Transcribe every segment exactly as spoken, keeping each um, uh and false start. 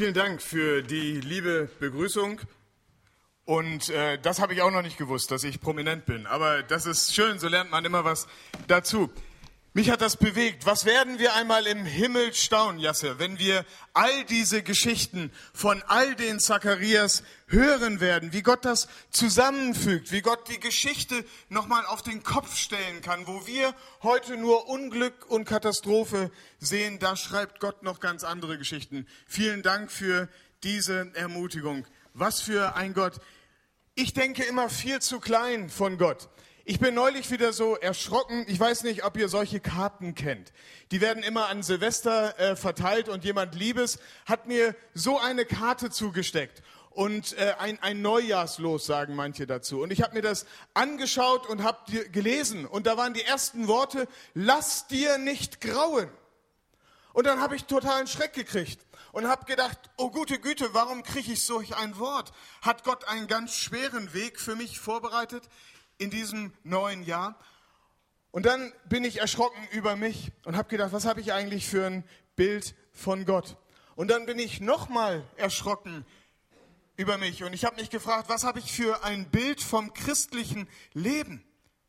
Vielen Dank für die liebe Begrüßung. Und äh, das habe ich auch noch nicht gewusst, dass ich prominent bin. Aber das ist schön, so lernt man immer was dazu. Mich hat das bewegt. Was werden wir einmal im Himmel staunen, Jasse, wenn wir all diese Geschichten von all den Zacharias hören werden, wie Gott das zusammenfügt, wie Gott die Geschichte nochmal auf den Kopf stellen kann, wo wir heute nur Unglück und Katastrophe sehen, da schreibt Gott noch ganz andere Geschichten. Vielen Dank für diese Ermutigung. Was für ein Gott. Ich denke immer viel zu klein von Gott. Ich bin neulich wieder so erschrocken. Ich weiß nicht, ob ihr solche Karten kennt. Die werden immer an Silvester äh, verteilt und jemand Liebes hat mir so eine Karte zugesteckt. Und äh, ein, ein Neujahrslos, sagen manche dazu. Und ich habe mir das angeschaut und habe gelesen. Und da waren die ersten Worte, lass dir nicht grauen. Und dann habe ich totalen Schreck gekriegt und habe gedacht, oh gute Güte, warum kriege ich solch ein Wort? Hat Gott einen ganz schweren Weg für mich vorbereitet in diesem neuen Jahr? Und dann bin ich erschrocken über mich und habe gedacht, was habe ich eigentlich für ein Bild von Gott? Und dann bin ich nochmal erschrocken über mich und ich habe mich gefragt, was habe ich für ein Bild vom christlichen Leben?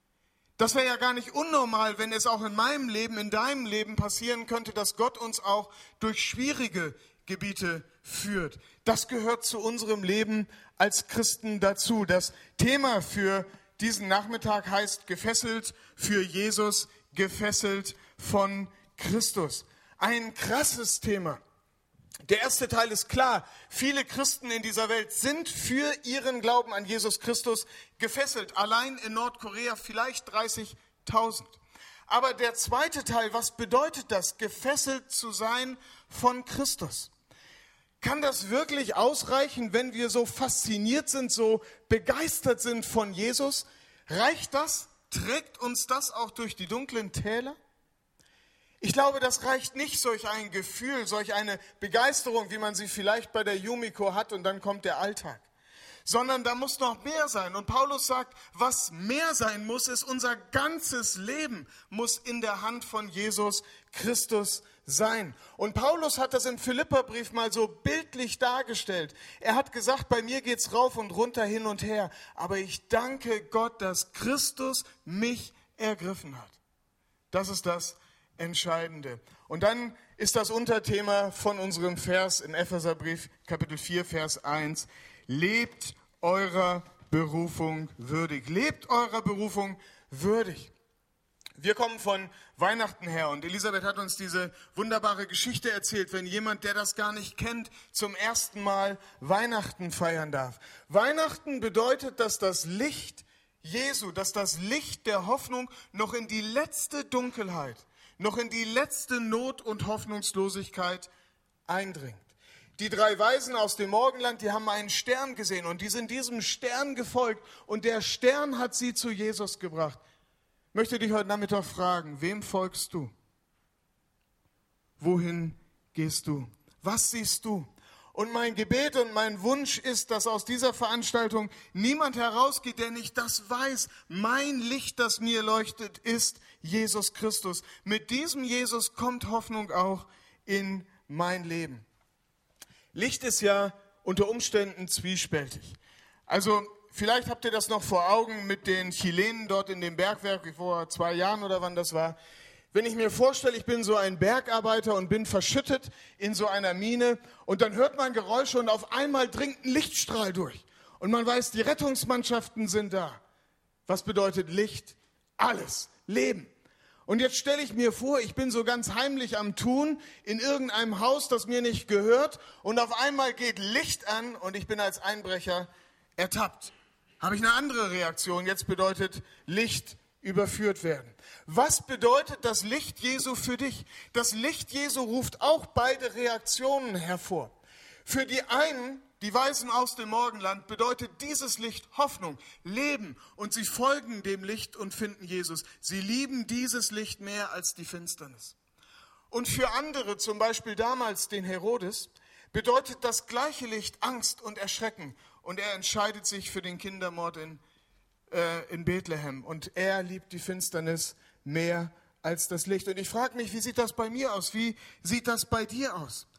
Das wäre ja gar nicht unnormal, wenn es auch in meinem Leben, in deinem Leben passieren könnte, dass Gott uns auch durch schwierige Gebiete führt. Das gehört zu unserem Leben als Christen dazu. Das Thema für diesen Nachmittag heißt gefesselt für Jesus, gefesselt von Christus. Ein krasses Thema. Der erste Teil ist klar. Viele Christen in dieser Welt sind für ihren Glauben an Jesus Christus gefesselt. Allein in Nordkorea vielleicht dreißigtausend. Aber der zweite Teil, was bedeutet das, gefesselt zu sein von Christus? Kann das wirklich ausreichen, wenn wir so fasziniert sind, so begeistert sind von Jesus? Reicht das? Trägt uns das auch durch die dunklen Täler? Ich glaube, das reicht nicht, solch ein Gefühl, solch eine Begeisterung, wie man sie vielleicht bei der Yumiko hat und dann kommt der Alltag. Sondern da muss noch mehr sein. Und Paulus sagt, was mehr sein muss, ist unser ganzes Leben muss in der Hand von Jesus Christus sein. Und Paulus hat das im Philipperbrief mal so bildlich dargestellt. Er hat gesagt, bei mir geht's rauf und runter, hin und her. Aber ich danke Gott, dass Christus mich ergriffen hat. Das ist das Entscheidende. Und dann ist das Unterthema von unserem Vers im Epheserbrief, Kapitel vier, Vers eins. Lebt eurer Berufung würdig. Lebt eurer Berufung würdig. Wir kommen von Weihnachten her und Elisabeth hat uns diese wunderbare Geschichte erzählt, wenn jemand, der das gar nicht kennt, zum ersten Mal Weihnachten feiern darf. Weihnachten bedeutet, dass das Licht Jesu, dass das Licht der Hoffnung noch in die letzte Dunkelheit, noch in die letzte Not und Hoffnungslosigkeit eindringt. Die drei Weisen aus dem Morgenland, die haben einen Stern gesehen und die sind diesem Stern gefolgt und der Stern hat sie zu Jesus gebracht. Ich möchte dich heute Nachmittag fragen, wem folgst du? Wohin gehst du? Was siehst du? Und mein Gebet und mein Wunsch ist, dass aus dieser Veranstaltung niemand herausgeht, der nicht das weiß. Mein Licht, das mir leuchtet, ist Jesus Christus. Mit diesem Jesus kommt Hoffnung auch in mein Leben. Licht ist ja unter Umständen zwiespältig. Also vielleicht habt ihr das noch vor Augen mit den Chilenen dort in dem Bergwerk vor zwei Jahren oder wann das war. Wenn ich mir vorstelle, ich bin so ein Bergarbeiter und bin verschüttet in so einer Mine und dann hört man Geräusche und auf einmal dringt ein Lichtstrahl durch. Und man weiß, die Rettungsmannschaften sind da. Was bedeutet Licht? Alles. Leben. Und jetzt stelle ich mir vor, ich bin so ganz heimlich am Tun in irgendeinem Haus, das mir nicht gehört und auf einmal geht Licht an und ich bin als Einbrecher ertappt. Habe ich eine andere Reaktion? Jetzt bedeutet Licht überführt werden. Was bedeutet das Licht Jesu für dich? Das Licht Jesu ruft auch beide Reaktionen hervor. Für die einen, die Weisen aus dem Morgenland, bedeutet dieses Licht Hoffnung, Leben und sie folgen dem Licht und finden Jesus. Sie lieben dieses Licht mehr als die Finsternis. Und für andere, zum Beispiel damals den Herodes, bedeutet das gleiche Licht Angst und Erschrecken und er entscheidet sich für den Kindermord in, äh, in Bethlehem und er liebt die Finsternis mehr als das Licht. Und ich frage mich, wie sieht das bei mir aus? Wie sieht das bei dir aus?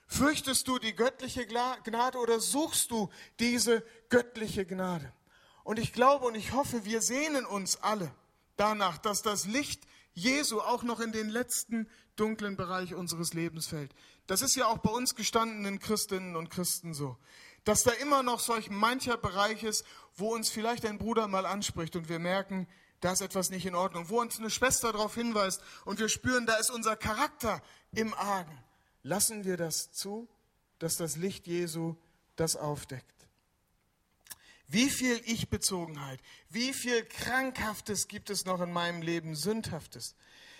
Fürchtest du die göttliche Gnade oder suchst du diese göttliche Gnade? Und ich glaube und ich hoffe, wir sehnen uns alle danach, dass das Licht Jesu auch noch in den letzten dunklen Bereich unseres Lebens fällt. Das ist ja auch bei uns gestandenen Christinnen und Christen so, dass da immer noch solch mancher Bereich ist, wo uns vielleicht ein Bruder mal anspricht und wir merken, da ist etwas nicht in Ordnung, wo uns eine Schwester darauf hinweist und wir spüren, da ist unser Charakter im Argen. Lassen wir das zu, dass das Licht Jesu das aufdeckt. Wie viel Ich-Bezogenheit, wie viel Krankhaftes gibt es noch in meinem Leben, Sündhaftes.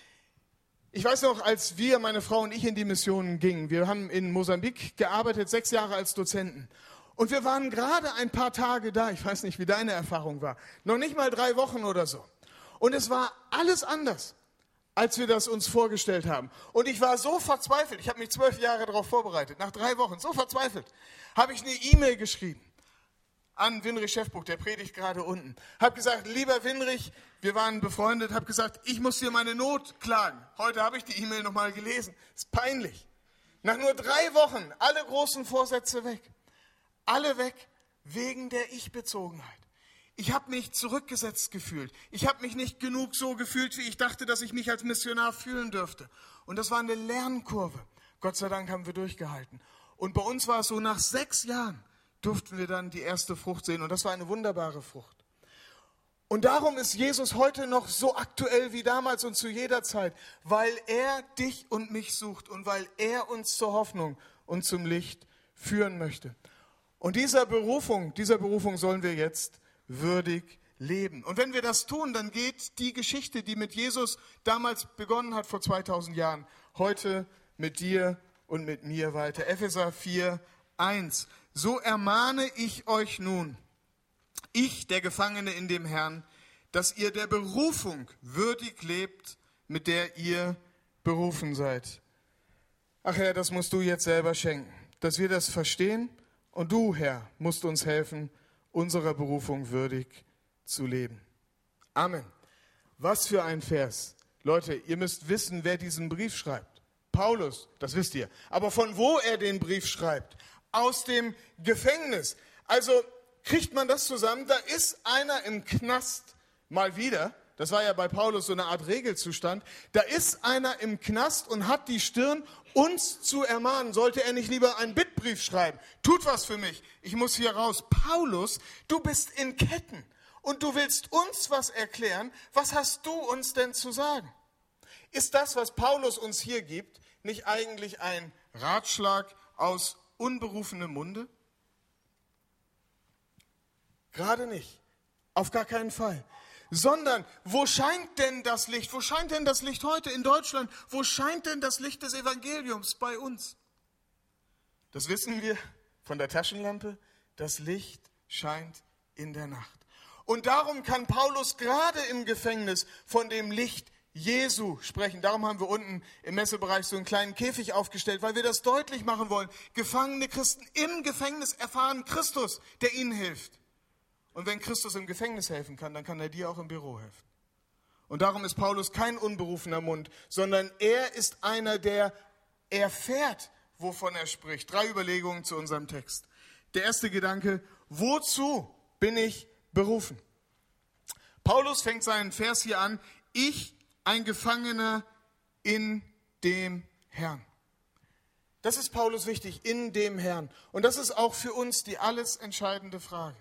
Ich weiß noch, als wir, meine Frau und ich, in die Missionen gingen, wir haben in Mosambik gearbeitet, sechs Jahre als Dozenten. Und wir waren gerade ein paar Tage da, ich weiß nicht, wie deine Erfahrung war, noch nicht mal drei Wochen oder so. Und es war alles anders, als wir das uns vorgestellt haben. Und ich war so verzweifelt, ich habe mich zwölf Jahre darauf vorbereitet, nach drei Wochen, so verzweifelt, habe ich eine E-Mail geschrieben an Winrich Schäffbuch, der predigt gerade unten. Habe gesagt, lieber Winrich, wir waren befreundet, habe gesagt, ich muss dir meine Not klagen. Heute habe ich die E-Mail nochmal gelesen, ist peinlich. Nach nur drei Wochen, alle großen Vorsätze weg. Alle weg wegen der Ich-Bezogenheit. Ich habe mich zurückgesetzt gefühlt. Ich habe mich nicht genug so gefühlt, wie ich dachte, dass ich mich als Missionar fühlen dürfte. Und das war eine Lernkurve. Gott sei Dank haben wir durchgehalten. Und bei uns war es so, nach sechs Jahren durften wir dann die erste Frucht sehen. Und das war eine wunderbare Frucht. Und darum ist Jesus heute noch so aktuell wie damals und zu jeder Zeit, weil er dich und mich sucht und weil er uns zur Hoffnung und zum Licht führen möchte. Und dieser Berufung, dieser Berufung sollen wir jetzt würdig leben. Und wenn wir das tun, dann geht die Geschichte, die mit Jesus damals begonnen hat, vor zweitausend Jahren, heute mit dir und mit mir weiter. Epheser vier, eins. So ermahne ich euch nun, ich, der Gefangene in dem Herrn, dass ihr der Berufung würdig lebt, mit der ihr berufen seid. Ach Herr, das musst du jetzt selber schenken, dass wir das verstehen. Und du, Herr, musst uns helfen, unserer Berufung würdig zu leben. Amen. Was für ein Vers. Leute, ihr müsst wissen, wer diesen Brief schreibt. Paulus, das wisst ihr. Aber von wo er den Brief schreibt? Aus dem Gefängnis. Also kriegt man das zusammen? Da ist einer im Knast mal wieder. Das war ja bei Paulus so eine Art Regelzustand. Da ist einer im Knast und hat die Stirn, uns zu ermahnen. Sollte er nicht lieber einen Bittbrief schreiben? Tut was für mich. Ich muss hier raus. Paulus, du bist in Ketten und du willst uns was erklären. Was hast du uns denn zu sagen? Ist das, was Paulus uns hier gibt, nicht eigentlich ein Ratschlag aus unberufenem Munde? Gerade nicht. Auf gar keinen Fall. Sondern, wo scheint denn das Licht? Wo scheint denn das Licht heute in Deutschland? Wo scheint denn das Licht des Evangeliums bei uns? Das wissen wir von der Taschenlampe. Das Licht scheint in der Nacht. Und darum kann Paulus gerade im Gefängnis von dem Licht Jesu sprechen. Darum haben wir unten im Messebereich so einen kleinen Käfig aufgestellt, weil wir das deutlich machen wollen. Gefangene Christen im Gefängnis erfahren Christus, der ihnen hilft. Und wenn Christus im Gefängnis helfen kann, dann kann er dir auch im Büro helfen. Und darum ist Paulus kein unberufener Mund, sondern er ist einer, der erfährt, wovon er spricht. Drei Überlegungen zu unserem Text. Der erste Gedanke, wozu bin ich berufen? Paulus fängt seinen Vers hier an, ich, ein Gefangener in dem Herrn. Das ist Paulus wichtig, in dem Herrn. Und das ist auch für uns die alles entscheidende Frage.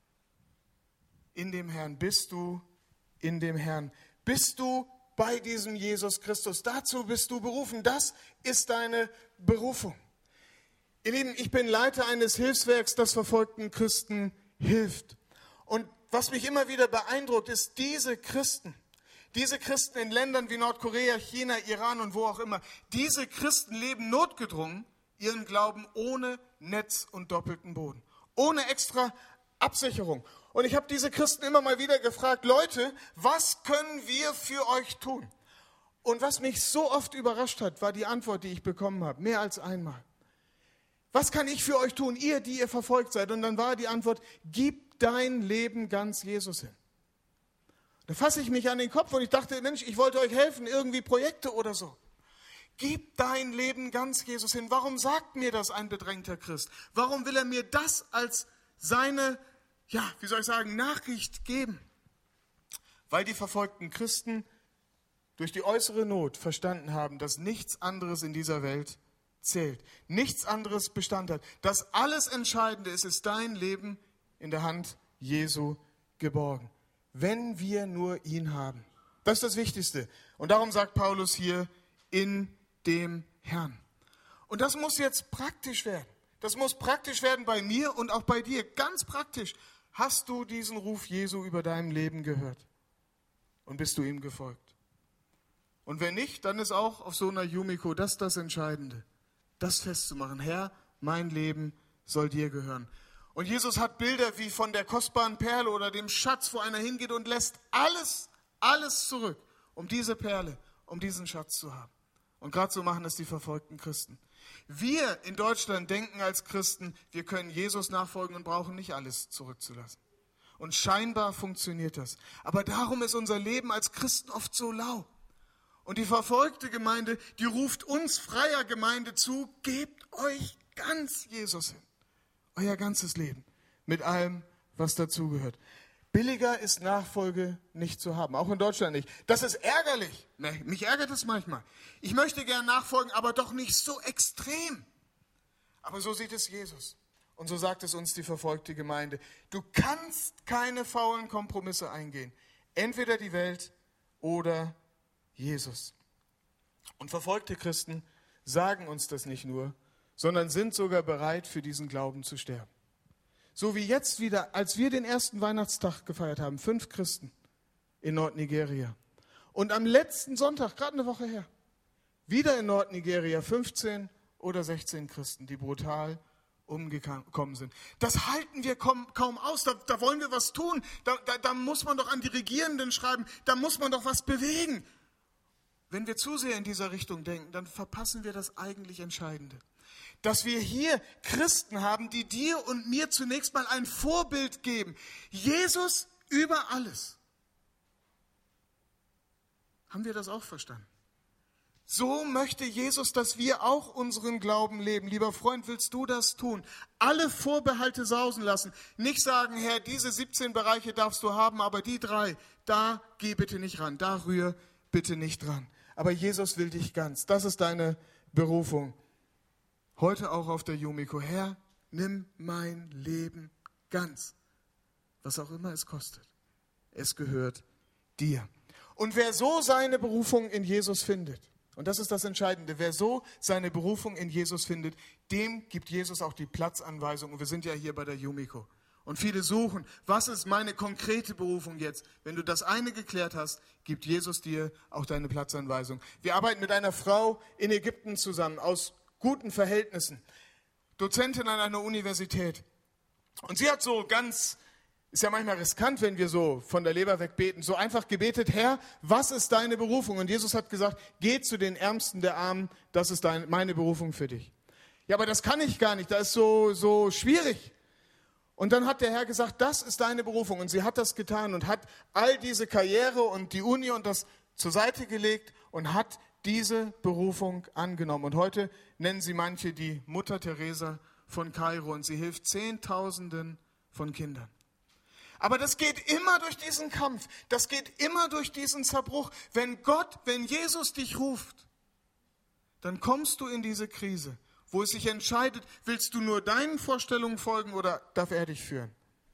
In dem Herrn. Bist du in dem Herrn? Bist du bei diesem Jesus Christus? Dazu bist du berufen. Das ist deine Berufung. Ihr Lieben, ich bin Leiter eines Hilfswerks, das verfolgten Christen hilft. Und was mich immer wieder beeindruckt, ist diese Christen, diese Christen in Ländern wie Nordkorea, China, Iran und wo auch immer, diese Christen leben notgedrungen ihren Glauben ohne Netz und doppelten Boden, ohne extra Absicherung. Und ich habe diese Christen immer mal wieder gefragt, Leute, was können wir für euch tun? Und was mich so oft überrascht hat, war die Antwort, die ich bekommen habe, mehr als einmal. Was kann ich für euch tun, ihr, die ihr verfolgt seid? Und dann war die Antwort, gib dein Leben ganz Jesus hin. Da fasse ich mich an den Kopf und ich dachte, Mensch, ich wollte euch helfen, irgendwie Projekte oder so. Gib dein Leben ganz Jesus hin. Warum sagt mir das ein bedrängter Christ? Warum will er mir das als seine, ja, wie soll ich sagen, Nachricht geben? Weil die verfolgten Christen durch die äußere Not verstanden haben, dass nichts anderes in dieser Welt zählt. Nichts anderes Bestand hat. Das alles Entscheidende ist, ist dein Leben in der Hand Jesu geborgen. Wenn wir nur ihn haben. Das ist das Wichtigste. Und darum sagt Paulus hier, in dem Herrn. Und das muss jetzt praktisch werden. Das muss praktisch werden bei mir und auch bei dir. Ganz praktisch. Hast du diesen Ruf Jesu über deinem Leben gehört? Und bist du ihm gefolgt? Und wenn nicht, dann ist auch auf so einer Yumiko das das Entscheidende. Das festzumachen. Herr, mein Leben soll dir gehören. Und Jesus hat Bilder wie von der kostbaren Perle oder dem Schatz, wo einer hingeht und lässt alles, alles zurück, um diese Perle, um diesen Schatz zu haben. Und gerade so machen es die verfolgten Christen. Wir in Deutschland denken als Christen, wir können Jesus nachfolgen und brauchen nicht alles zurückzulassen. Und scheinbar funktioniert das. Aber darum ist unser Leben als Christen oft so lau. Und die verfolgte Gemeinde, die ruft uns freier Gemeinde zu, gebt euch ganz Jesus hin. Euer ganzes Leben. Mit allem, was dazugehört. Billiger ist Nachfolge nicht zu haben. Auch in Deutschland nicht. Das ist ärgerlich. Mich ärgert es manchmal. Ich möchte gern nachfolgen, aber doch nicht so extrem. Aber so sieht es Jesus. Und so sagt es uns die verfolgte Gemeinde. Du kannst keine faulen Kompromisse eingehen. Entweder die Welt oder Jesus. Und verfolgte Christen sagen uns das nicht nur, sondern sind sogar bereit, für diesen Glauben zu sterben. So wie jetzt wieder, als wir den ersten Weihnachtstag gefeiert haben, fünf Christen in Nordnigeria. Und am letzten Sonntag, gerade eine Woche her, wieder in Nordnigeria fünfzehn oder sechzehn Christen, die brutal umgekommen sind. Das halten wir kaum, kaum aus, da, da wollen wir was tun, da, da, da muss man doch an die Regierenden schreiben, da muss man doch was bewegen. Wenn wir zu sehr in dieser Richtung denken, dann verpassen wir das eigentlich Entscheidende. Dass wir hier Christen haben, die dir und mir zunächst mal ein Vorbild geben. Jesus über alles. Haben wir das auch verstanden? So möchte Jesus, dass wir auch unseren Glauben leben. Lieber Freund, willst du das tun? Alle Vorbehalte sausen lassen. Nicht sagen, Herr, diese siebzehn Bereiche darfst du haben, aber die drei, da geh bitte nicht ran, da rühr bitte nicht dran. Aber Jesus will dich ganz. Das ist deine Berufung. Heute auch auf der Yumiko. Herr, nimm mein Leben ganz. Was auch immer es kostet. Es gehört dir. Und wer so seine Berufung in Jesus findet, und das ist das Entscheidende, wer so seine Berufung in Jesus findet, dem gibt Jesus auch die Platzanweisung. Und wir sind ja hier bei der Yumiko. Und viele suchen, was ist meine konkrete Berufung jetzt? Wenn du das eine geklärt hast, gibt Jesus dir auch deine Platzanweisung. Wir arbeiten mit einer Frau in Ägypten zusammen, aus guten Verhältnissen, Dozentin an einer Universität. Und sie hat so ganz, ist ja manchmal riskant, wenn wir so von der Leber weg beten, so einfach gebetet, Herr, was ist deine Berufung? Und Jesus hat gesagt, geh zu den Ärmsten der Armen, das ist deine, meine Berufung für dich. Ja, aber das kann ich gar nicht, das ist so, so schwierig. Und dann hat der Herr gesagt, das ist deine Berufung. Und sie hat das getan und hat all diese Karriere und die Uni und das zur Seite gelegt und hat diese Berufung angenommen. Und heute nennen sie manche die Mutter Teresa von Kairo und sie hilft Zehntausenden von Kindern. Aber das geht immer durch diesen Kampf, das geht immer durch diesen Zerbruch. Wenn Gott, wenn Jesus dich ruft, dann kommst du in diese Krise, wo es sich entscheidet, willst du nur deinen Vorstellungen folgen oder darf er dich führen?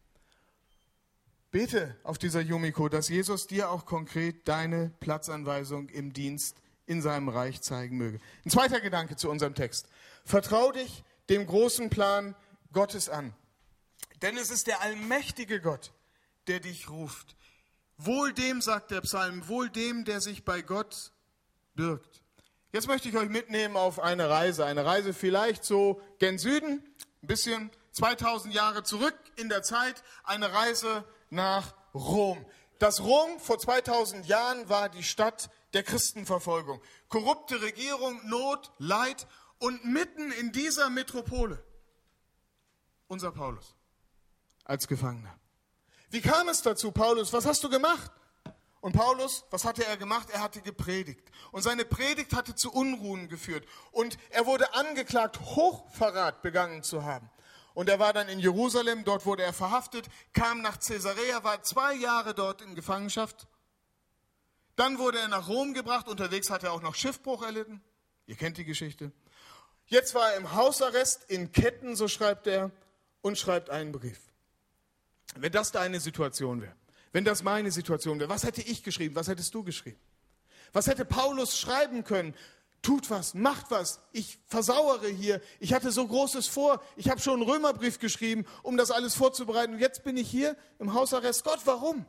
Bete auf dieser Yumiko, dass Jesus dir auch konkret deine Platzanweisung im Dienst in seinem Reich zeigen möge. Ein zweiter Gedanke zu unserem Text. Vertrau dich dem großen Plan Gottes an. Denn es ist der allmächtige Gott, der dich ruft. Wohl dem, sagt der Psalm, wohl dem, der sich bei Gott birgt. Jetzt möchte ich euch mitnehmen auf eine Reise. Eine Reise vielleicht so gen Süden, ein bisschen zweitausend Jahre zurück in der Zeit. Eine Reise nach Rom. Das Rom vor zweitausend Jahren war die Stadt der Christenverfolgung. Korrupte Regierung, Not, Leid und mitten in dieser Metropole unser Paulus als Gefangener. Wie kam es dazu, Paulus? Was hast du gemacht? Und Paulus, was hatte er gemacht? Er hatte gepredigt. Und seine Predigt hatte zu Unruhen geführt. Und er wurde angeklagt, Hochverrat begangen zu haben. Und er war dann in Jerusalem, dort wurde er verhaftet, kam nach Caesarea, war zwei Jahre dort in Gefangenschaft. Dann wurde er nach Rom gebracht, unterwegs hat er auch noch Schiffbruch erlitten. Ihr kennt die Geschichte. Jetzt war er im Hausarrest, in Ketten, so schreibt er, und schreibt einen Brief. Wenn das deine Situation wäre, wenn das meine Situation wäre, was hätte ich geschrieben, was hättest du geschrieben? Was hätte Paulus schreiben können? Tut was, macht was, ich versauere hier, ich hatte so Großes vor, ich habe schon einen Römerbrief geschrieben, um das alles vorzubereiten und jetzt bin ich hier im Hausarrest. Gott, warum?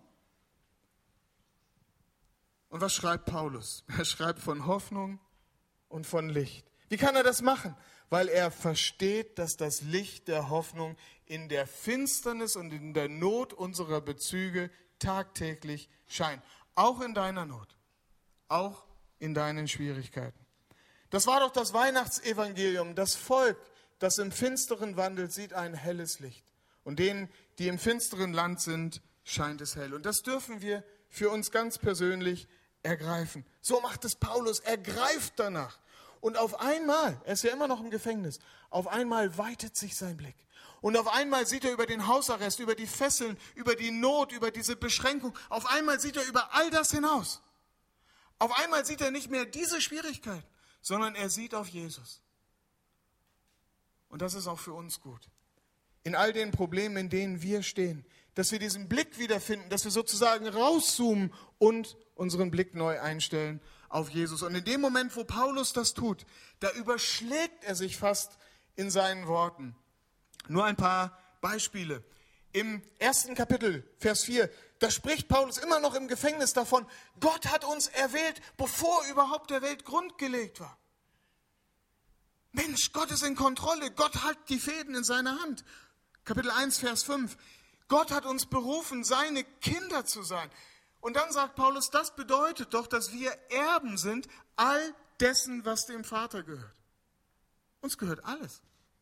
Und was schreibt Paulus? Er schreibt von Hoffnung und von Licht. Wie kann er das machen? Weil er versteht, dass das Licht der Hoffnung in der Finsternis und in der Not unserer Bezüge tagtäglich scheint. Auch in deiner Not, auch in deinen Schwierigkeiten. Das war doch das Weihnachtsevangelium. Das Volk, das im Finsteren wandelt, sieht ein helles Licht. Und denen, die im finsteren Land sind, scheint es hell. Und das dürfen wir für uns ganz persönlich ergreifen. So macht es Paulus. Er greift danach. Und auf einmal, er ist ja immer noch im Gefängnis, auf einmal weitet sich sein Blick. Und auf einmal sieht er über den Hausarrest, über die Fesseln, über die Not, über diese Beschränkung. Auf einmal sieht er über all das hinaus. Auf einmal sieht er nicht mehr diese Schwierigkeiten, sondern er sieht auf Jesus. Und das ist auch für uns gut. In all den Problemen, in denen wir stehen, dass wir diesen Blick wiederfinden, dass wir sozusagen rauszoomen und unseren Blick neu einstellen auf Jesus. Und in dem Moment, wo Paulus das tut, da überschlägt er sich fast in seinen Worten. Nur ein paar Beispiele. Im ersten Kapitel, Vers vier, da spricht Paulus immer noch im Gefängnis davon, Gott hat uns erwählt, bevor überhaupt der Welt Grund gelegt war. Mensch, Gott ist in Kontrolle, Gott hat die Fäden in seiner Hand. Kapitel eins, Vers fünf, Gott hat uns berufen, seine Kinder zu sein. Und dann sagt Paulus, das bedeutet doch, dass wir Erben sind, all dessen, was dem Vater gehört. Uns gehört alles,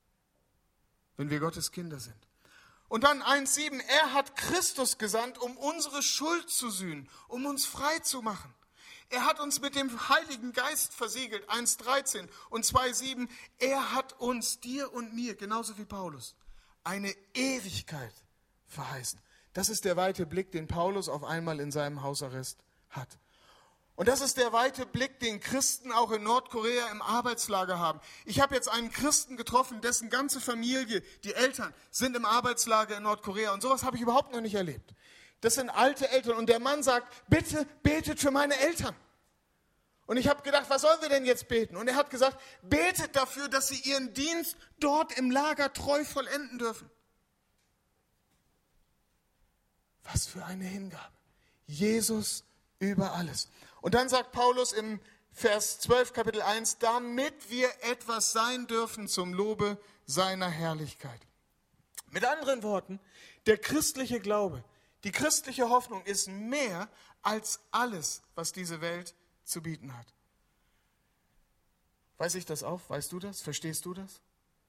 wenn wir Gottes Kinder sind. Und dann eins sieben, er hat Christus gesandt, um unsere Schuld zu sühnen, um uns frei zu machen. Er hat uns mit dem Heiligen Geist versiegelt, eins dreizehn und zwei sieben, er hat uns, dir und mir, genauso wie Paulus, eine Ewigkeit verheißen. Das ist der weite Blick, den Paulus auf einmal in seinem Hausarrest hat. Und das ist der weite Blick, den Christen auch in Nordkorea im Arbeitslager haben. Ich habe jetzt einen Christen getroffen, dessen ganze Familie, die Eltern, sind im Arbeitslager in Nordkorea. Und sowas habe ich überhaupt noch nicht erlebt. Das sind alte Eltern. Und der Mann sagt, bitte betet für meine Eltern. Und ich habe gedacht, was sollen wir denn jetzt beten? Und er hat gesagt, betet dafür, dass sie ihren Dienst dort im Lager treu vollenden dürfen. Was für eine Hingabe. Jesus über alles. Und dann sagt Paulus im Vers zwölf, Kapitel eins, damit wir etwas sein dürfen zum Lobe seiner Herrlichkeit. Mit anderen Worten, der christliche Glaube, die christliche Hoffnung ist mehr als alles, was diese Welt zu bieten hat. Weiß ich das auch? Weißt du das? Verstehst du das?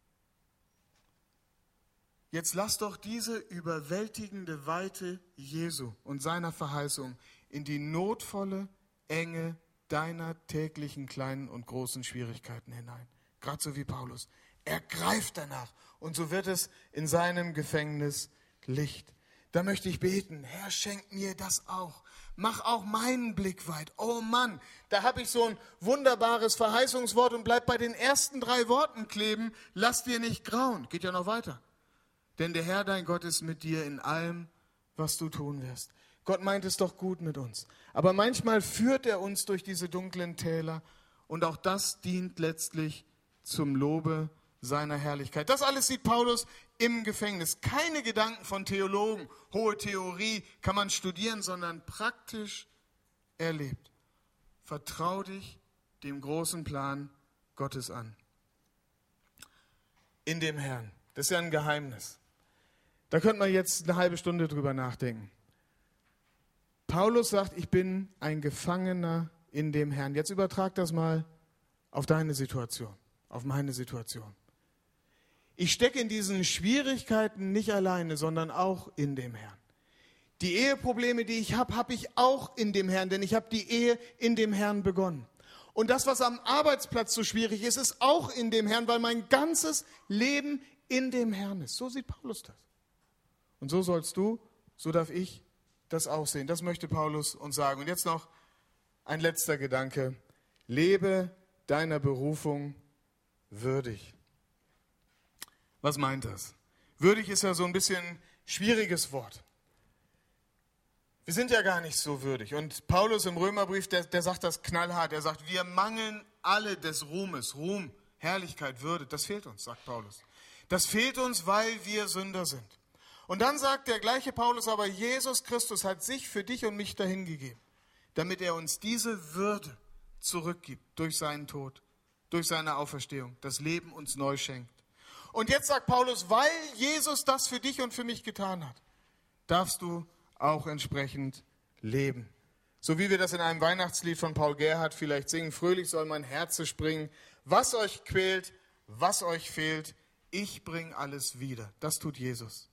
Jetzt lass doch diese überwältigende Weite Jesu und seiner Verheißung in die notvolle Enge deiner täglichen kleinen und großen Schwierigkeiten hinein. Gerade so wie Paulus. Er greift danach und so wird es in seinem Gefängnis Licht. Da möchte ich beten, Herr, schenk mir das auch. Mach auch meinen Blick weit. Oh Mann, da habe ich so ein wunderbares Verheißungswort und bleib bei den ersten drei Worten kleben. Lass dir nicht grauen. Geht ja noch weiter. Denn der Herr, dein Gott, ist mit dir in allem, was du tun wirst. Gott meint es doch gut mit uns. Aber manchmal führt er uns durch diese dunklen Täler und auch das dient letztlich zum Lobe seiner Herrlichkeit. Das alles sieht Paulus im Gefängnis. Keine Gedanken von Theologen, hohe Theorie kann man studieren, sondern praktisch erlebt. Vertrau dich dem großen Plan Gottes an. In dem Herrn. Das ist ja ein Geheimnis. Da könnte man jetzt eine halbe Stunde drüber nachdenken. Paulus sagt, ich bin ein Gefangener in dem Herrn. Jetzt übertrag das mal auf deine Situation, auf meine Situation. Ich stecke in diesen Schwierigkeiten nicht alleine, sondern auch in dem Herrn. Die Eheprobleme, die ich habe, habe ich auch in dem Herrn, denn ich habe die Ehe in dem Herrn begonnen. Und das, was am Arbeitsplatz so schwierig ist, ist auch in dem Herrn, weil mein ganzes Leben in dem Herrn ist. So sieht Paulus das. Und so sollst du, so darf ich das auch sehen. Das möchte Paulus uns sagen. Und jetzt noch ein letzter Gedanke. Lebe deiner Berufung würdig. Was meint das? Würdig ist ja so ein bisschen ein schwieriges Wort. Wir sind ja gar nicht so würdig. Und Paulus im Römerbrief, der, der sagt das knallhart. Er sagt, wir mangeln alle des Ruhmes. Ruhm, Herrlichkeit, Würde, das fehlt uns, sagt Paulus. Das fehlt uns, weil wir Sünder sind. Und dann sagt der gleiche Paulus, aber Jesus Christus hat sich für dich und mich dahingegeben, damit er uns diese Würde zurückgibt durch seinen Tod, durch seine Auferstehung, das Leben uns neu schenkt. Und jetzt sagt Paulus, weil Jesus das für dich und für mich getan hat, darfst du auch entsprechend leben. So wie wir das in einem Weihnachtslied von Paul Gerhardt vielleicht singen, fröhlich soll mein Herz springen, was euch quält, was euch fehlt, ich bringe alles wieder. Das tut Jesus.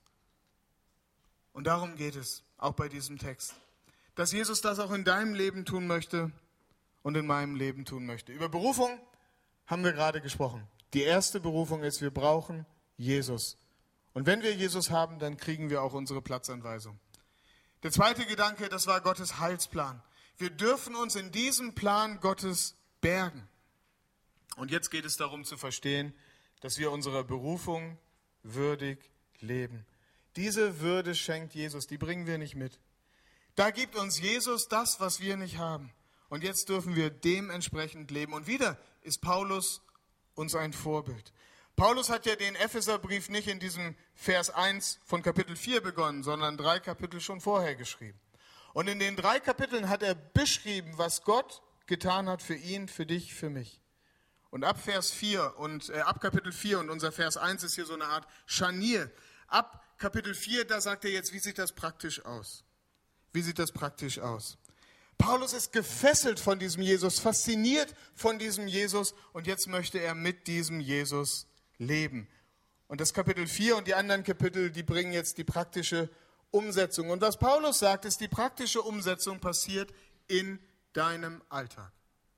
Und darum geht es auch bei diesem Text, dass Jesus das auch in deinem Leben tun möchte und in meinem Leben tun möchte. Über Berufung haben wir gerade gesprochen. Die erste Berufung ist, wir brauchen Jesus. Und wenn wir Jesus haben, dann kriegen wir auch unsere Platzanweisung. Der zweite Gedanke, das war Gottes Heilsplan. Wir dürfen uns in diesem Plan Gottes bergen. Und jetzt geht es darum zu verstehen, dass wir unserer Berufung würdig leben. Diese Würde schenkt Jesus, die bringen wir nicht mit. Da gibt uns Jesus das, was wir nicht haben. Und jetzt dürfen wir dementsprechend leben. Und wieder ist Paulus uns ein Vorbild. Paulus hat ja den Epheserbrief nicht in diesem Vers eins von Kapitel vier begonnen, sondern drei Kapitel schon vorher geschrieben. Und in den drei Kapiteln hat er beschrieben, was Gott getan hat für ihn, für dich, für mich. Und ab Vers vier und äh, ab Kapitel vier und unser Vers eins ist hier so eine Art Scharnier. Ab Kapitel vier, da sagt er jetzt, wie sieht das praktisch aus? Wie sieht das praktisch aus? Paulus ist gefesselt von diesem Jesus, fasziniert von diesem Jesus und jetzt möchte er mit diesem Jesus leben. Und das Kapitel vier und die anderen Kapitel, die bringen jetzt die praktische Umsetzung. Und was Paulus sagt, ist, die praktische Umsetzung passiert in deinem Alltag.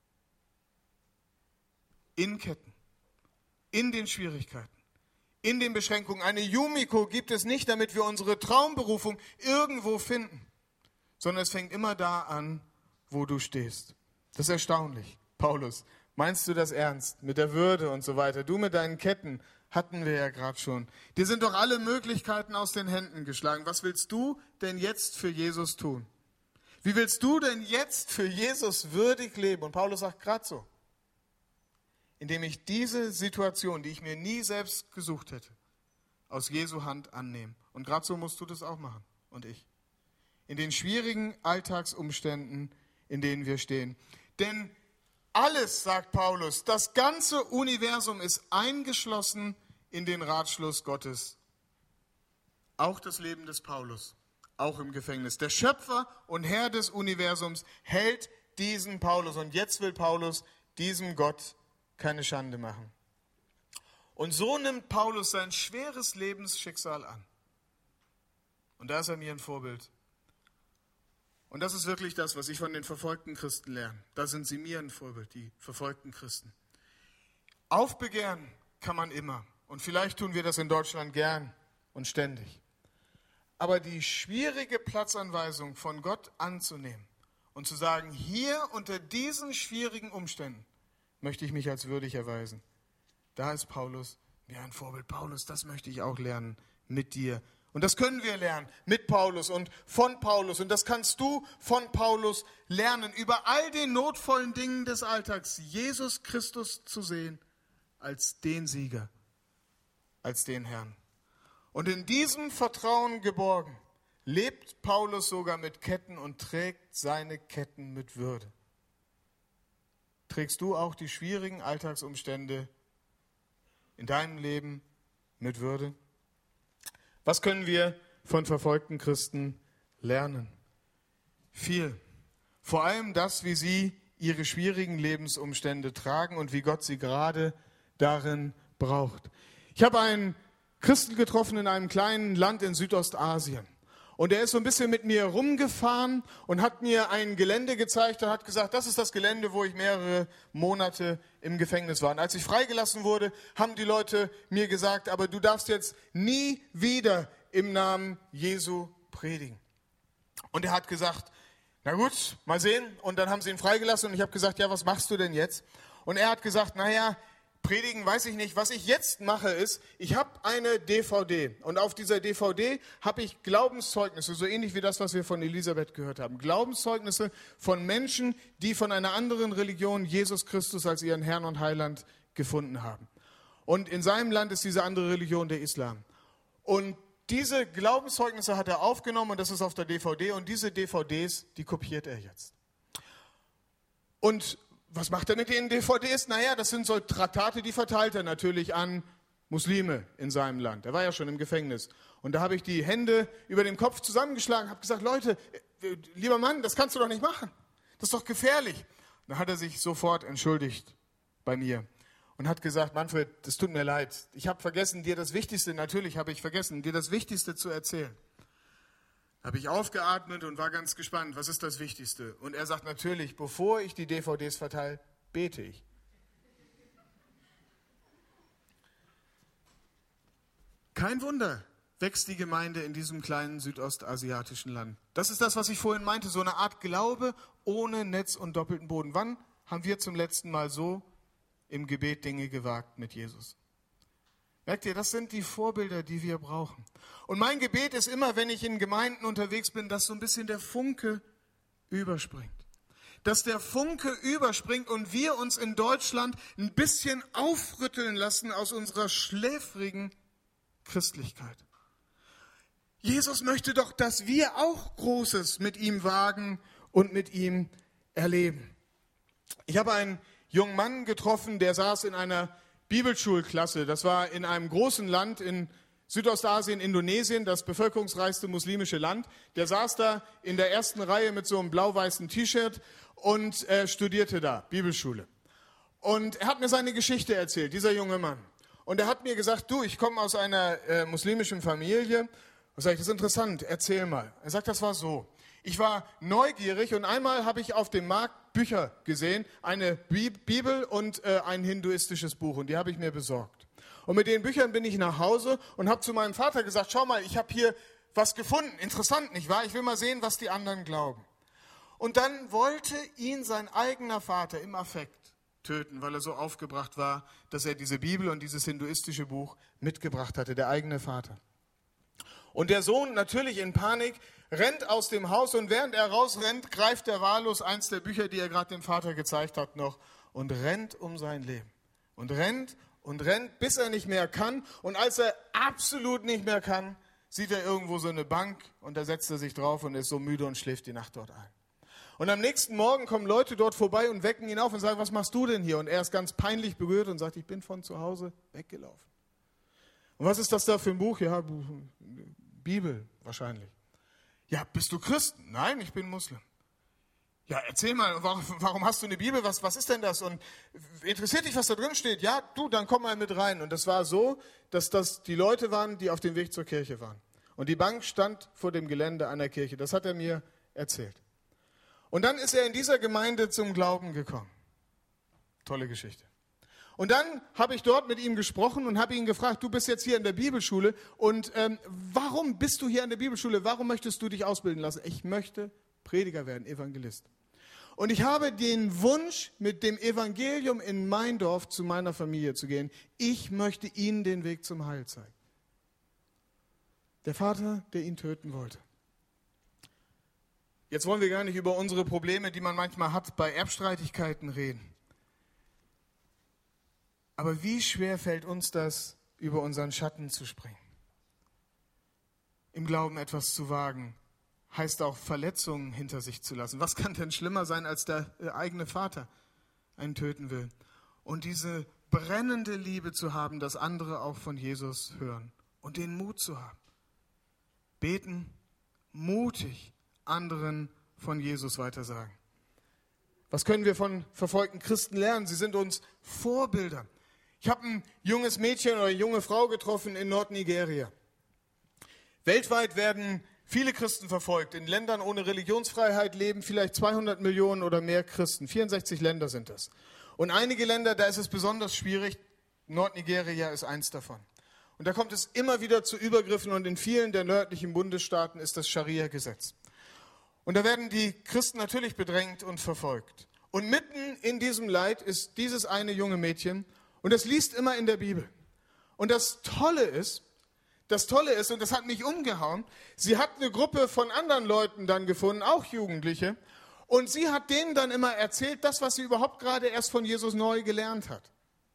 In Ketten, in den Schwierigkeiten, in den Beschränkungen. Eine Yumiko gibt es nicht, damit wir unsere Traumberufung irgendwo finden, sondern es fängt immer da an, wo du stehst. Das ist erstaunlich. Paulus, meinst du das ernst? Mit der Würde und so weiter. Du mit deinen Ketten hatten wir ja gerade schon. Dir sind doch alle Möglichkeiten aus den Händen geschlagen. Was willst du denn jetzt für Jesus tun? Wie willst du denn jetzt für Jesus würdig leben? Und Paulus sagt gerade so, indem ich diese Situation, die ich mir nie selbst gesucht hätte, aus Jesu Hand annehme. Und gerade so musst du das auch machen. Und ich. In den schwierigen Alltagsumständen, in denen wir stehen. Denn alles, sagt Paulus, das ganze Universum ist eingeschlossen in den Ratschluss Gottes. Auch das Leben des Paulus, auch im Gefängnis. Der Schöpfer und Herr des Universums hält diesen Paulus. Und jetzt will Paulus diesem Gott keine Schande machen. Und so nimmt Paulus sein schweres Lebensschicksal an. Und da ist er mir ein Vorbild. Und das ist wirklich das, was ich von den verfolgten Christen lerne. Da sind sie mir ein Vorbild, die verfolgten Christen. Aufbegehren kann man immer. Und vielleicht tun wir das in Deutschland gern und ständig. Aber die schwierige Platzanweisung von Gott anzunehmen und zu sagen, hier unter diesen schwierigen Umständen möchte ich mich als würdig erweisen. Da ist Paulus mir ein Vorbild. Paulus, das möchte ich auch lernen mit dir. Und das können wir lernen mit Paulus und von Paulus. Und das kannst du von Paulus lernen, über all den notvollen Dingen des Alltags Jesus Christus zu sehen als den Sieger, als den Herrn. Und in diesem Vertrauen geborgen lebt Paulus sogar mit Ketten und trägt seine Ketten mit Würde. Trägst du auch die schwierigen Alltagsumstände in deinem Leben mit Würde? Was können wir von verfolgten Christen lernen? Viel. Vor allem das, wie sie ihre schwierigen Lebensumstände tragen und wie Gott sie gerade darin braucht. Ich habe einen Christen getroffen in einem kleinen Land in Südostasien. Und er ist so ein bisschen mit mir rumgefahren und hat mir ein Gelände gezeigt und hat gesagt, das ist das Gelände, wo ich mehrere Monate im Gefängnis war. Und als ich freigelassen wurde, haben die Leute mir gesagt, aber du darfst jetzt nie wieder im Namen Jesu predigen. Und er hat gesagt, na gut, mal sehen. Und dann haben sie ihn freigelassen und ich habe gesagt, ja, was machst du denn jetzt? Und er hat gesagt, naja, predigen weiß ich nicht. Was ich jetzt mache ist, ich habe eine D V D und auf dieser D V D habe ich Glaubenszeugnisse, so ähnlich wie das, was wir von Elisabeth gehört haben. Glaubenszeugnisse von Menschen, die von einer anderen Religion Jesus Christus als ihren Herrn und Heiland gefunden haben. Und in seinem Land ist diese andere Religion der Islam. Und diese Glaubenszeugnisse hat er aufgenommen und das ist auf der D V D und diese D V Ds, die kopiert er jetzt. Und was macht er mit den D V Ds? Naja, das sind so Traktate, die verteilt er natürlich an Muslime in seinem Land. Er war ja schon im Gefängnis. Und da habe ich die Hände über dem Kopf zusammengeschlagen, habe gesagt, Leute, lieber Mann, das kannst du doch nicht machen. Das ist doch gefährlich. Und dann hat er sich sofort entschuldigt bei mir und hat gesagt, Manfred, das tut mir leid. Ich habe vergessen, dir das Wichtigste, natürlich habe ich vergessen, dir das Wichtigste zu erzählen. Habe ich aufgeatmet und war ganz gespannt, was ist das Wichtigste? Und er sagt natürlich, bevor ich die D V Ds verteile, bete ich. Kein Wunder, wächst die Gemeinde in diesem kleinen südostasiatischen Land. Das ist das, was ich vorhin meinte, so eine Art Glaube ohne Netz und doppelten Boden. Wann haben wir zum letzten Mal so im Gebet Dinge gewagt mit Jesus? Merkt ihr, das sind die Vorbilder, die wir brauchen. Und mein Gebet ist immer, wenn ich in Gemeinden unterwegs bin, dass so ein bisschen der Funke überspringt. Dass der Funke überspringt und wir uns in Deutschland ein bisschen aufrütteln lassen aus unserer schläfrigen Christlichkeit. Jesus möchte doch, dass wir auch Großes mit ihm wagen und mit ihm erleben. Ich habe einen jungen Mann getroffen, der saß in einer Bibelschulklasse. Das war in einem großen Land in Südostasien, Indonesien, das bevölkerungsreichste muslimische Land. Der saß da in der ersten Reihe mit so einem blau-weißen T-Shirt und äh, studierte da, Bibelschule. Und er hat mir seine Geschichte erzählt, dieser junge Mann. Und er hat mir gesagt, du, ich komme aus einer äh, muslimischen Familie. Und sage ich, das ist interessant, erzähl mal. Er sagt, das war so. Ich war neugierig und einmal habe ich auf dem Markt Bücher gesehen, eine Bibel und äh, ein hinduistisches Buch und die habe ich mir besorgt. Und mit den Büchern bin ich nach Hause und habe zu meinem Vater gesagt, schau mal, ich habe hier was gefunden, interessant, nicht wahr? Ich will mal sehen, was die anderen glauben. Und dann wollte ihn sein eigener Vater im Affekt töten, weil er so aufgebracht war, dass er diese Bibel und dieses hinduistische Buch mitgebracht hatte, der eigene Vater. Und der Sohn natürlich in Panik rennt aus dem Haus und während er rausrennt, greift er wahllos eins der Bücher, die er gerade dem Vater gezeigt hat, noch und rennt um sein Leben. Und rennt und rennt, bis er nicht mehr kann. Und als er absolut nicht mehr kann, sieht er irgendwo so eine Bank und da setzt er sich drauf und ist so müde und schläft die Nacht dort ein. Und am nächsten Morgen kommen Leute dort vorbei und wecken ihn auf und sagen, was machst du denn hier? Und er ist ganz peinlich berührt und sagt, ich bin von zu Hause weggelaufen. Und was ist das da für ein Buch? Ja, Bibel wahrscheinlich. Ja, bist du Christ? Nein, ich bin Muslim. Ja, erzähl mal, warum, warum hast du eine Bibel? Was, was ist denn das? Und interessiert dich, was da drin steht? Ja, du, dann komm mal mit rein. Und das war so, dass das die Leute waren, die auf dem Weg zur Kirche waren. Und die Bank stand vor dem Gelände einer Kirche. Das hat er mir erzählt. Und dann ist er in dieser Gemeinde zum Glauben gekommen. Tolle Geschichte. Und dann habe ich dort mit ihm gesprochen und habe ihn gefragt, du bist jetzt hier in der Bibelschule und ähm, warum bist du hier in der Bibelschule? Warum möchtest du dich ausbilden lassen? Ich möchte Prediger werden, Evangelist. Und ich habe den Wunsch, mit dem Evangelium in mein Dorf zu meiner Familie zu gehen. Ich möchte ihnen den Weg zum Heil zeigen. Der Vater, der ihn töten wollte. Jetzt wollen wir gar nicht über unsere Probleme, die man manchmal hat, bei Erbstreitigkeiten reden. Aber wie schwer fällt uns das, über unseren Schatten zu springen? Im Glauben etwas zu wagen, heißt auch Verletzungen hinter sich zu lassen. Was kann denn schlimmer sein, als der eigene Vater einen töten will? Und diese brennende Liebe zu haben, dass andere auch von Jesus hören und den Mut zu haben. Beten, mutig anderen von Jesus weitersagen. Was können wir von verfolgten Christen lernen? Sie sind uns Vorbilder. Ich habe ein junges Mädchen oder eine junge Frau getroffen in Nordnigeria. Weltweit werden Viele Christen verfolgt. In Ländern ohne Religionsfreiheit leben vielleicht zweihundert Millionen oder mehr Christen. vierundsechzig Länder sind das. Und einige Länder, da ist es besonders schwierig. Nordnigeria ist eins davon. Und da kommt es immer wieder zu Übergriffen und in vielen der nördlichen Bundesstaaten ist das Scharia-Gesetz. Und da werden die Christen natürlich bedrängt und verfolgt. Und mitten in diesem Leid ist dieses eine junge Mädchen und das liest immer in der Bibel. Und das Tolle ist, das Tolle ist, und das hat mich umgehauen, sie hat eine Gruppe von anderen Leuten dann gefunden, auch Jugendliche, und sie hat denen dann immer erzählt, das, was sie überhaupt gerade erst von Jesus neu gelernt hat.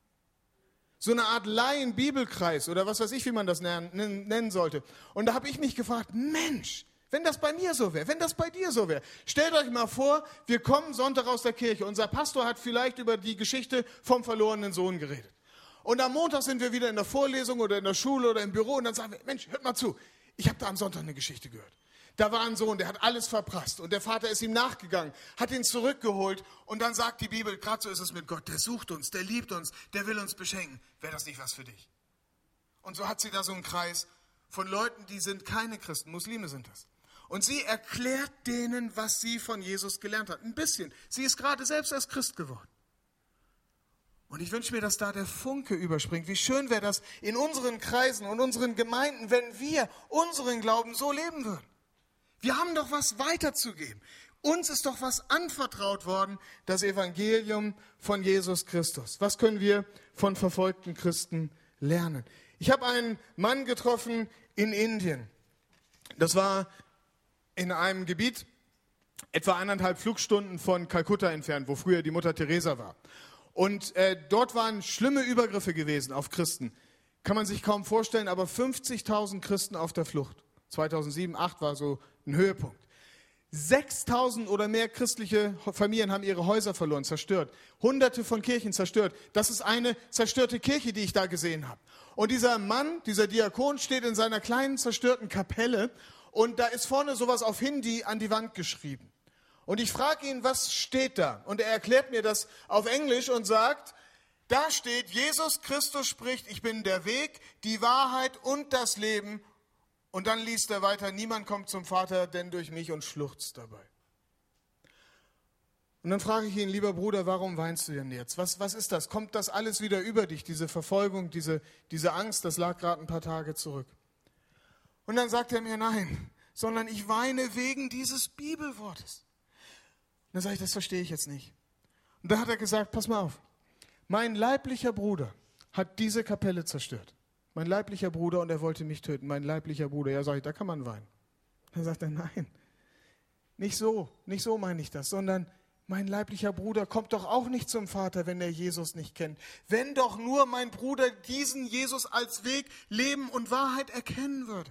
So eine Art Laien-Bibelkreis oder was weiß ich, wie man das nennen sollte. Und da habe ich mich gefragt, Mensch, wenn das bei mir so wäre, wenn das bei dir so wäre. Stellt euch mal vor, wir kommen Sonntag aus der Kirche. Unser Pastor hat vielleicht über die Geschichte vom verlorenen Sohn geredet. Und am Montag sind wir wieder in der Vorlesung oder in der Schule oder im Büro und dann sagen wir, Mensch, hört mal zu, ich habe da am Sonntag eine Geschichte gehört. Da war ein Sohn, der hat alles verprasst und der Vater ist ihm nachgegangen, hat ihn zurückgeholt und dann sagt die Bibel, gerade so ist es mit Gott, der sucht uns, der liebt uns, der will uns beschenken. Wäre das nicht was für dich? Und so hat sie da so einen Kreis von Leuten, die sind keine Christen, Muslime sind das. Und sie erklärt denen, was sie von Jesus gelernt hat. Ein bisschen. Sie ist gerade selbst erst Christ geworden. Und ich wünsche mir, dass da der Funke überspringt. Wie schön wäre das in unseren Kreisen und unseren Gemeinden, wenn wir unseren Glauben so leben würden. Wir haben doch was weiterzugeben. Uns ist doch was anvertraut worden, das Evangelium von Jesus Christus. Was können wir von verfolgten Christen lernen? Ich habe einen Mann getroffen in Indien. Das war in einem Gebiet etwa eineinhalb Flugstunden von Kalkutta entfernt, wo früher die Mutter Teresa war. Und äh, dort waren schlimme Übergriffe gewesen auf Christen. Kann man sich kaum vorstellen, aber fünfzigtausend Christen auf der Flucht. zweitausendsieben, zweitausendacht war so ein Höhepunkt. sechstausend oder mehr christliche Familien haben ihre Häuser verloren, zerstört. Hunderte von Kirchen zerstört. Das ist eine zerstörte Kirche, die ich da gesehen habe. Und dieser Mann, dieser Diakon, steht in seiner kleinen zerstörten Kapelle und da ist vorne sowas auf Hindi an die Wand geschrieben. Und ich frage ihn, was steht da? Und er erklärt mir das auf Englisch und sagt, da steht, Jesus Christus spricht, ich bin der Weg, die Wahrheit und das Leben. Und dann liest er weiter, niemand kommt zum Vater, denn durch mich, und schluchzt dabei. Und dann frage ich ihn, lieber Bruder, warum weinst du denn jetzt? Was, was ist das? Kommt das alles wieder über dich, diese Verfolgung, diese, diese Angst? Das lag gerade ein paar Tage zurück. Und dann sagt er mir, nein, sondern ich weine wegen dieses Bibelwortes. Und dann sage ich, das verstehe ich jetzt nicht. Und da hat er gesagt, pass mal auf, mein leiblicher Bruder hat diese Kapelle zerstört. Mein leiblicher Bruder, und er wollte mich töten. Mein leiblicher Bruder. Ja, sage ich, da kann man weinen. Dann sagt er, nein, nicht so, nicht so meine ich das, sondern mein leiblicher Bruder kommt doch auch nicht zum Vater, wenn er Jesus nicht kennt. Wenn doch nur mein Bruder diesen Jesus als Weg, Leben und Wahrheit erkennen würde.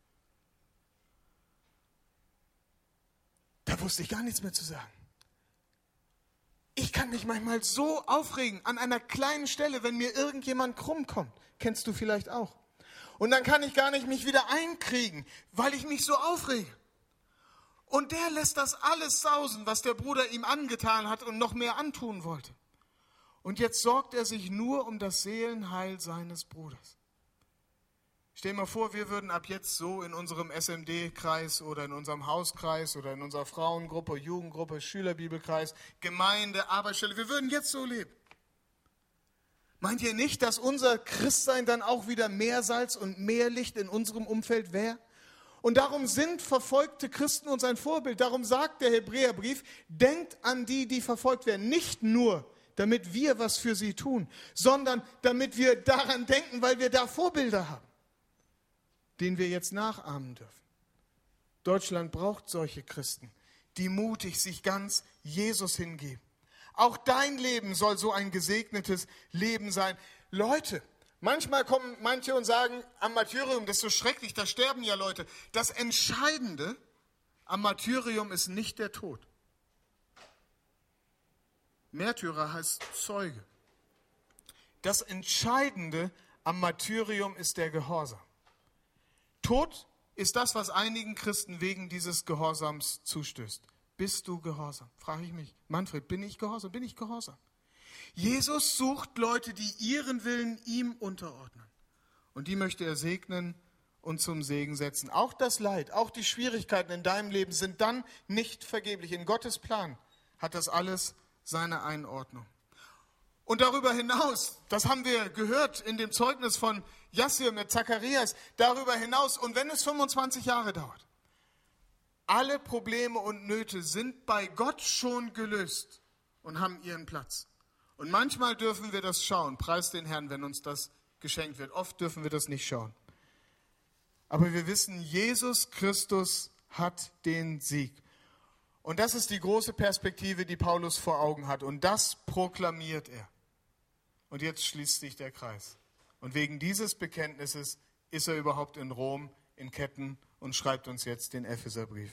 Da wusste ich gar nichts mehr zu sagen. Ich kann mich manchmal so aufregen an einer kleinen Stelle, wenn mir irgendjemand krumm kommt. Kennst du vielleicht auch. Und dann kann ich gar nicht mich wieder einkriegen, weil ich mich so aufrege. Und der lässt das alles sausen, was der Bruder ihm angetan hat und noch mehr antun wollte. Und jetzt sorgt er sich nur um das Seelenheil seines Bruders. Stell dir mal vor, wir würden ab jetzt so in unserem S M D-Kreis oder in unserem Hauskreis oder in unserer Frauengruppe, Jugendgruppe, Schülerbibelkreis, Gemeinde, Arbeitsstelle, wir würden jetzt so leben. Meint ihr nicht, dass unser Christsein dann auch wieder mehr Salz und mehr Licht in unserem Umfeld wäre? Und darum sind verfolgte Christen uns ein Vorbild. Darum sagt der Hebräerbrief, denkt an die, die verfolgt werden. Nicht nur, damit wir was für sie tun, sondern damit wir daran denken, weil wir da Vorbilder haben, den wir jetzt nachahmen dürfen. Deutschland braucht solche Christen, die mutig sich ganz Jesus hingeben. Auch dein Leben soll so ein gesegnetes Leben sein. Leute, manchmal kommen manche und sagen, am Martyrium, das ist so schrecklich, da sterben ja Leute. Das Entscheidende am Martyrium ist nicht der Tod. Märtyrer heißt Zeuge. Das Entscheidende am Martyrium ist der Gehorsam. Tod ist das, was einigen Christen wegen dieses Gehorsams zustößt. Bist du gehorsam? Frage ich mich. Manfred, bin ich gehorsam? Bin ich gehorsam? Jesus sucht Leute, die ihren Willen ihm unterordnen. Und die möchte er segnen und zum Segen setzen. Auch das Leid, auch die Schwierigkeiten in deinem Leben sind dann nicht vergeblich. In Gottes Plan hat das alles seine Einordnung. Und darüber hinaus, das haben wir gehört in dem Zeugnis von Jassir mit Zacharias, darüber hinaus, und wenn es fünfundzwanzig Jahre dauert, alle Probleme und Nöte sind bei Gott schon gelöst und haben ihren Platz. Und manchmal dürfen wir das schauen, preis den Herrn, wenn uns das geschenkt wird. Oft dürfen wir das nicht schauen. Aber wir wissen, Jesus Christus hat den Sieg. Und das ist die große Perspektive, die Paulus vor Augen hat. Und das proklamiert er. Und jetzt schließt sich der Kreis. Und wegen dieses Bekenntnisses ist er überhaupt in Rom in Ketten und schreibt uns jetzt den Epheserbrief.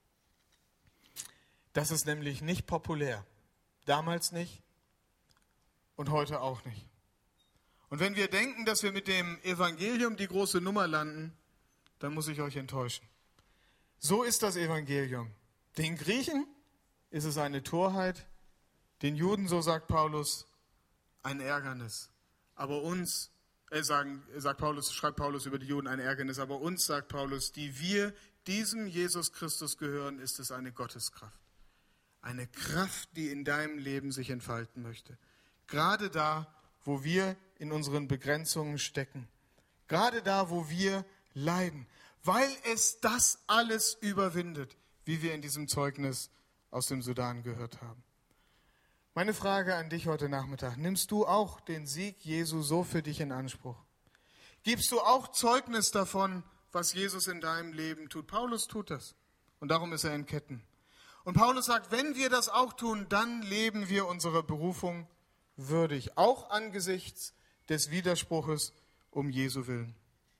Das ist nämlich nicht populär. Damals nicht und heute auch nicht. Und wenn wir denken, dass wir mit dem Evangelium die große Nummer landen, dann muss ich euch enttäuschen. So ist das Evangelium. Den Griechen ist es eine Torheit, den Juden, so sagt Paulus, ein Ärgernis. Aber uns, äh, sagen, sagt Paulus, schreibt Paulus über die Juden ein Ärgernis, aber uns, sagt Paulus, die wir diesem Jesus Christus gehören, ist es eine Gotteskraft. Eine Kraft, die in deinem Leben sich entfalten möchte. Gerade da, wo wir in unseren Begrenzungen stecken. Gerade da, wo wir leiden. Weil es das alles überwindet, wie wir in diesem Zeugnis aus dem Sudan gehört haben. Meine Frage an dich heute Nachmittag: Nimmst du auch den Sieg Jesu so für dich in Anspruch? Gibst du auch Zeugnis davon, was Jesus in deinem Leben tut? Paulus tut das und darum ist er in Ketten. Und Paulus sagt, wenn wir das auch tun, dann leben wir unserer Berufung würdig, auch angesichts des Widerspruches um Jesu willen.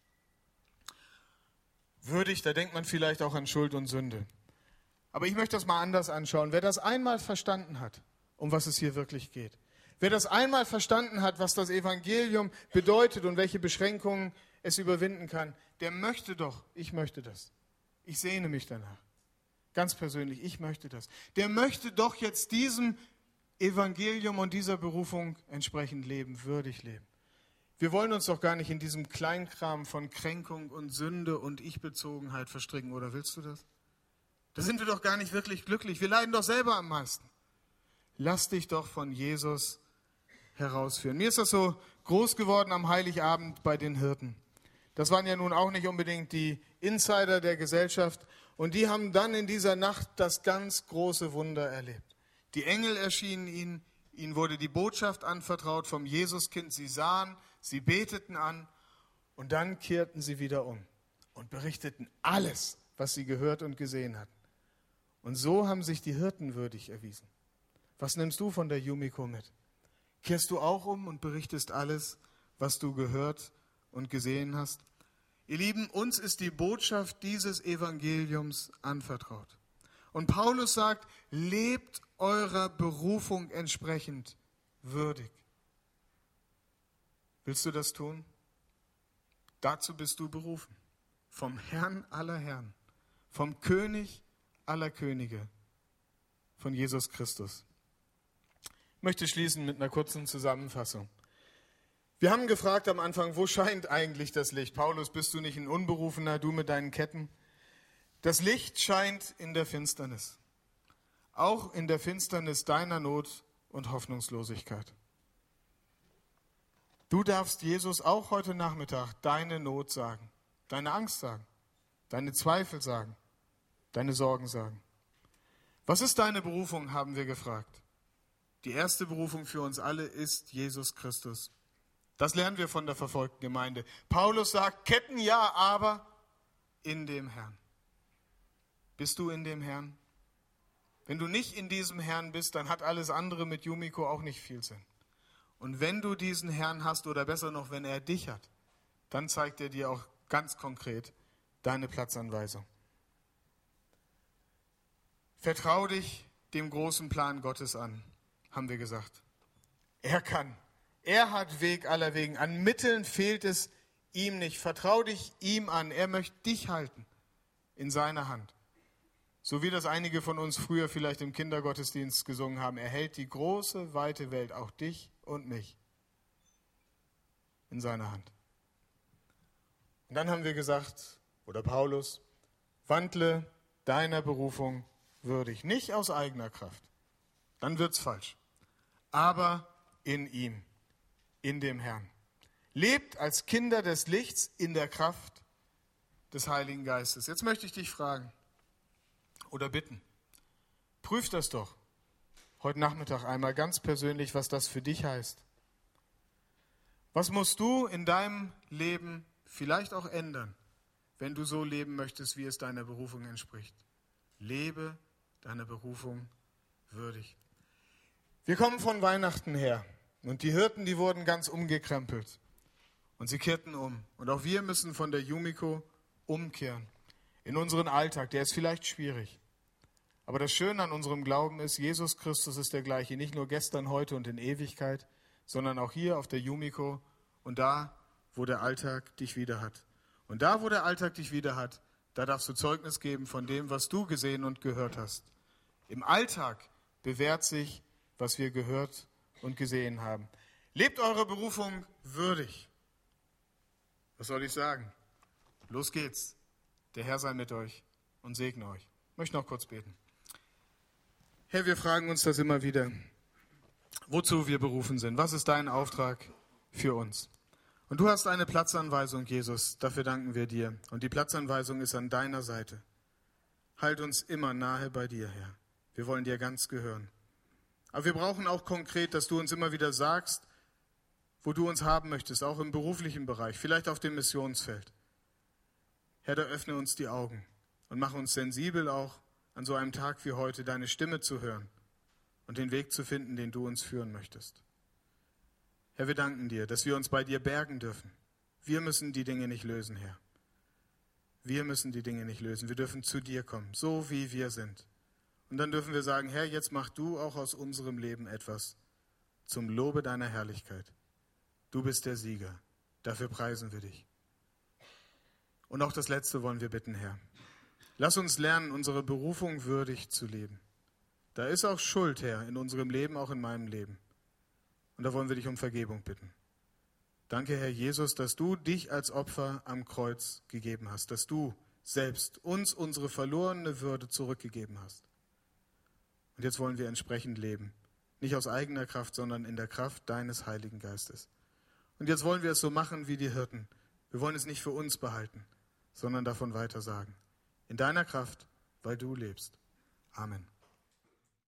Würdig, da denkt man vielleicht auch an Schuld und Sünde. Aber ich möchte das mal anders anschauen. Wer das einmal verstanden hat, um was es hier wirklich geht, wer das einmal verstanden hat, was das Evangelium bedeutet und welche Beschränkungen es überwinden kann, der möchte doch, ich möchte das. Ich sehne mich danach. Ganz persönlich, ich möchte das. Der möchte doch jetzt diesem Evangelium und dieser Berufung entsprechend leben, würdig leben. Wir wollen uns doch gar nicht in diesem Kleinkram von Kränkung und Sünde und Ich-Bezogenheit verstricken, oder willst du das? Da sind wir doch gar nicht wirklich glücklich. Wir leiden doch selber am meisten. Lass dich doch von Jesus herausführen. Mir ist das so groß geworden am Heiligabend bei den Hirten. Das waren ja nun auch nicht unbedingt die Insider der Gesellschaft. Und die haben dann in dieser Nacht das ganz große Wunder erlebt. Die Engel erschienen ihnen, ihnen wurde die Botschaft anvertraut vom Jesuskind. Sie sahen, sie beteten an und dann kehrten sie wieder um und berichteten alles, was sie gehört und gesehen hatten. Und so haben sich die Hirten würdig erwiesen. Was nimmst du von der Yumiko mit? Kehrst du auch um und berichtest alles, was du gehört und gesehen hast? Ihr Lieben, uns ist die Botschaft dieses Evangeliums anvertraut. Und Paulus sagt, lebt eurer Berufung entsprechend würdig. Willst du das tun? Dazu bist du berufen. Vom Herrn aller Herren, vom König aller Könige, von Jesus Christus. Ich möchte schließen mit einer kurzen Zusammenfassung. Wir haben gefragt am Anfang, wo scheint eigentlich das Licht? Paulus, bist du nicht ein Unberufener, du mit deinen Ketten? Das Licht scheint in der Finsternis. Auch in der Finsternis deiner Not und Hoffnungslosigkeit. Du darfst Jesus auch heute Nachmittag deine Not sagen, deine Angst sagen, deine Zweifel sagen, deine Sorgen sagen. Was ist deine Berufung, haben wir gefragt. Die erste Berufung für uns alle ist Jesus Christus. Das lernen wir von der verfolgten Gemeinde. Paulus sagt, Ketten ja, aber in dem Herrn. Bist du in dem Herrn? Wenn du nicht in diesem Herrn bist, dann hat alles andere mit Yumiko auch nicht viel Sinn. Und wenn du diesen Herrn hast, oder besser noch, wenn er dich hat, dann zeigt er dir auch ganz konkret deine Platzanweisung. Vertrau dich dem großen Plan Gottes an, haben wir gesagt. Er kann. Er hat Weg aller Wegen. An Mitteln fehlt es ihm nicht. Vertrau dich ihm an. Er möchte dich halten in seiner Hand. So wie das einige von uns früher vielleicht im Kindergottesdienst gesungen haben. Er hält die große, weite Welt, auch dich und mich, in seiner Hand. Und dann haben wir gesagt, oder Paulus, wandle deiner Berufung würdig, nicht aus eigener Kraft. Dann wird's falsch. Aber in ihm, in dem Herrn. Lebt als Kinder des Lichts in der Kraft des Heiligen Geistes. Jetzt möchte ich dich fragen oder bitten, prüf das doch heute Nachmittag einmal ganz persönlich, was das für dich heißt. Was musst du in deinem Leben vielleicht auch ändern, wenn du so leben möchtest, wie es deiner Berufung entspricht? Lebe deiner Berufung würdig. Wir kommen von Weihnachten her und die Hirten, die wurden ganz umgekrempelt und sie kehrten um. Und auch wir müssen von der Yumiko umkehren in unseren Alltag. Der ist vielleicht schwierig. Aber das Schöne an unserem Glauben ist, Jesus Christus ist der gleiche, nicht nur gestern, heute und in Ewigkeit, sondern auch hier auf der Yumiko und da, wo der Alltag dich wieder hat. Und da, wo der Alltag dich wieder hat, da darfst du Zeugnis geben von dem, was du gesehen und gehört hast. Im Alltag bewährt sich, was wir gehört und gesehen haben. Lebt eure Berufung würdig. Was soll ich sagen? Los geht's. Der Herr sei mit euch und segne euch. Ich möchte noch kurz beten. Herr, wir fragen uns das immer wieder, wozu wir berufen sind. Was ist dein Auftrag für uns? Und du hast eine Platzanweisung, Jesus. Dafür danken wir dir. Und die Platzanweisung ist an deiner Seite. Halt uns immer nahe bei dir, Herr. Wir wollen dir ganz gehören. Aber wir brauchen auch konkret, dass du uns immer wieder sagst, wo du uns haben möchtest, auch im beruflichen Bereich, vielleicht auf dem Missionsfeld. Herr, da öffne uns die Augen und mach uns sensibel auch an so einem Tag wie heute, deine Stimme zu hören und den Weg zu finden, den du uns führen möchtest. Herr, wir danken dir, dass wir uns bei dir bergen dürfen. Wir müssen die Dinge nicht lösen, Herr. Wir müssen die Dinge nicht lösen. Wir dürfen zu dir kommen, so wie wir sind. Und dann dürfen wir sagen, Herr, jetzt mach du auch aus unserem Leben etwas zum Lobe deiner Herrlichkeit. Du bist der Sieger. Dafür preisen wir dich. Und auch das Letzte wollen wir bitten, Herr. Lass uns lernen, unsere Berufung würdig zu leben. Da ist auch Schuld, Herr, in unserem Leben, auch in meinem Leben. Und da wollen wir dich um Vergebung bitten. Danke, Herr Jesus, dass du dich als Opfer am Kreuz gegeben hast, dass du selbst uns unsere verlorene Würde zurückgegeben hast. Und jetzt wollen wir entsprechend leben. Nicht aus eigener Kraft, sondern in der Kraft deines Heiligen Geistes. Und jetzt wollen wir es so machen wie die Hirten. Wir wollen es nicht für uns behalten, sondern davon weiter sagen. In deiner Kraft, weil du lebst. Amen.